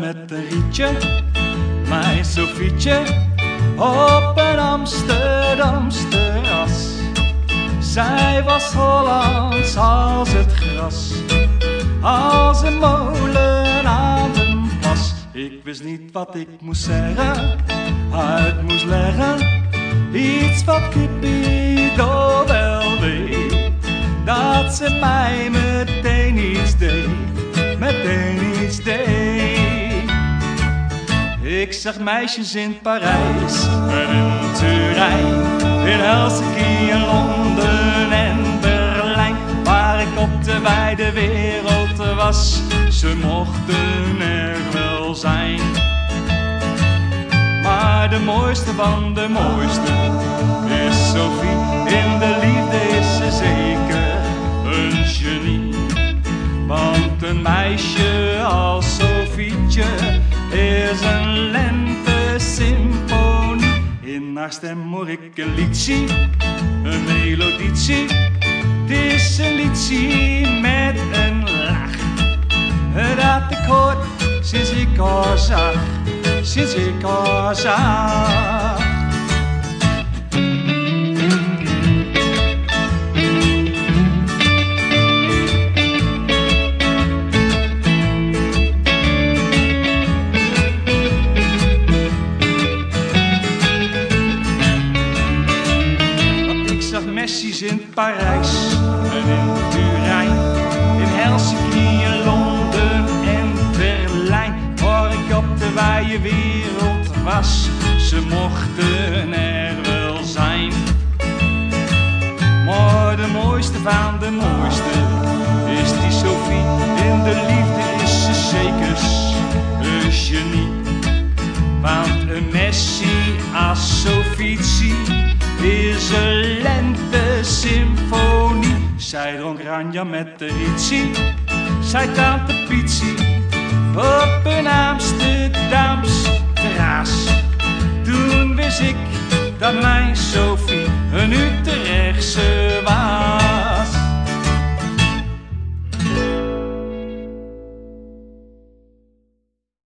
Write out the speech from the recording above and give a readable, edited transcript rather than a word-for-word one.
met een rietje, mijn Sofietje, op een Amsterdams terras. Zij was Hollands als het gras, als een molen aan den plas. Ik wist niet wat ik moest zeggen, uit moest leggen, iets wat Cupido wel weet, dat ze mij meteen iets deed, meteen iets deed. Ik zag meisjes in Parijs en in Turijn, in Helsinki en Londen en Berlijn, waar ik op de wijde wereld was, ze mochten er wel zijn. Maar de mooiste van de mooiste is Sophie, in de liefde is ze zeker een genie. Want een meisje als Sofietje is een lente-symfonie. In haar stem hoor ik een liedje, een melodietje. Het is een liedje met een lach, dat ik hoor sinds ik haar zag, sinds ik haar zag. Messi's in Parijs en in Turijn, in Helsinki en Londen en Berlijn, waar ik op de wijde wereld was, ze mochten er wel zijn. Maar de mooiste van de mooiste is die Sophie, in de liefde is ze zeker een genie. Want een Messi als Sofietje is een lente-symfonie. Zij dronk Ranja met de Ritchie, zij tante Pietsie op een Amsterdams terras. Toen wist ik dat mijn Sophie een Utrechtse was.